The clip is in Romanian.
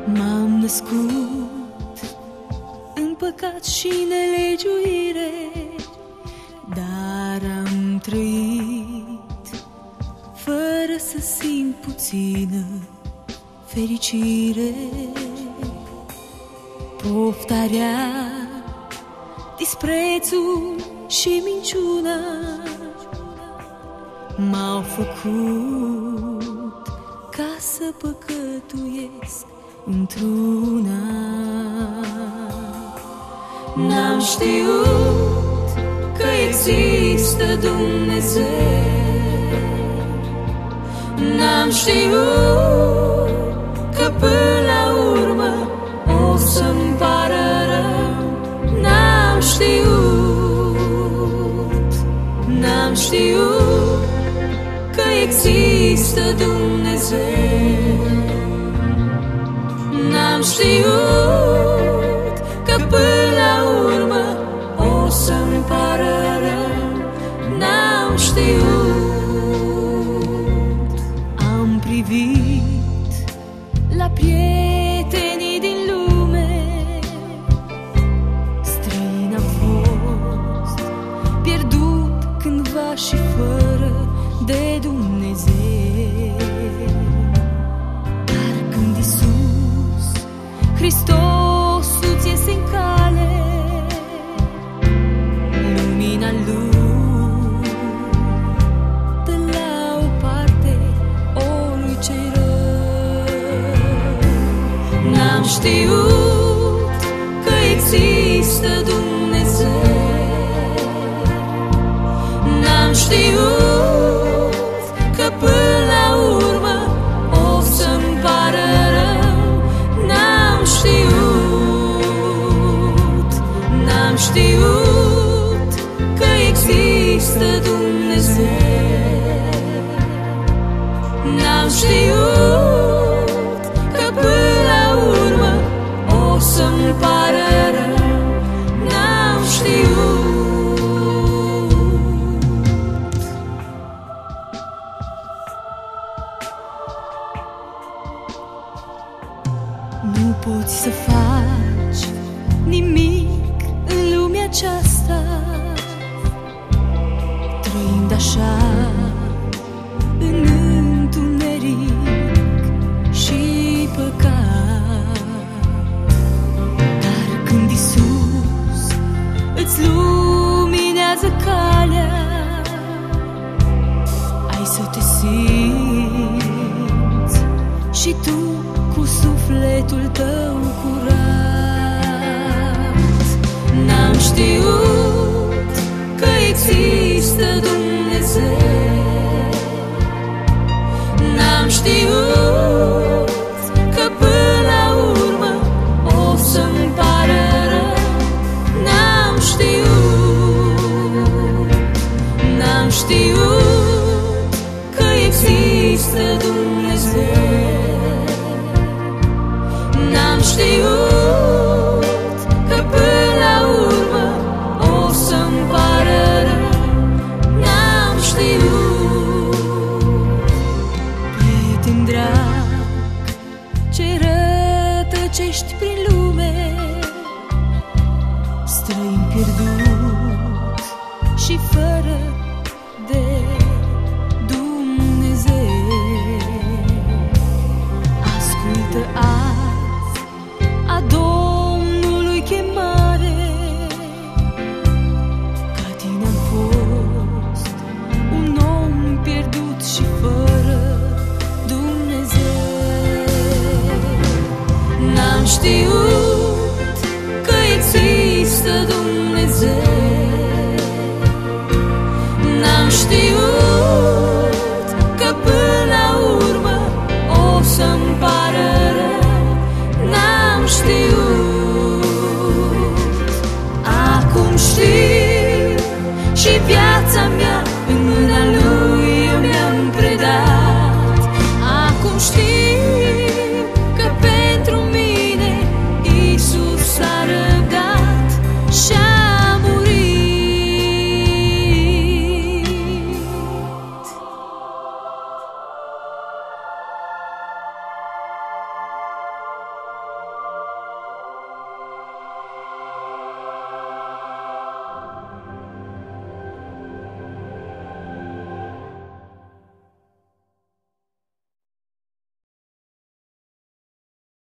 M-am născut în păcat și nelegiuire, dar am trăit fără să simt puțină fericire. Poftarea, disprețul și minciuna m-au făcut ca să păcătuiesc într-una. N-am știut că există Dumnezeu, n-am știut că până la urmă o să-mi pară rău. N-am știut, n-am știut că există Dumnezeu, n-am știut că până la urmă o să-mi pară rău. N-am știut. Am privit la prietenii din lume, străin am fost, pierdut cândva și fără de Dumnezeu. Dar când Iisus Hristos îți iese în cale, lumina Lui dă la o parte oricui ce-i rău. N-am știut că există Dumnezeu, n-am știut că până la urmă o să-mi pară rău. N-am știut, n-am știut că există Dumnezeu, n-am știut că până la urmă o să-mi pară rău. N-am știut. Nu poți să faci nimic în lumea aceasta, trăind așa în întuneric și păcat. Dar când Iisus îți luminează calea, ai să te simți și tu cu sufletul tău curat. N-am știut că există Dumnezeu, n-am știut că până la urmă o să-mi pară rău. N-am știut, n-am știut că există Dumnezeu, n-am știut că până la urmă o să-mi pară rău. N-am știut. Prieten drag, ce rătăcești prin lume, străin pierdut și fără de Dumnezeu, ascultă azi a Domnului chemare. Ca tine am fost un om pierdut și fără Dumnezeu. N-am știut că există Dumnezeu,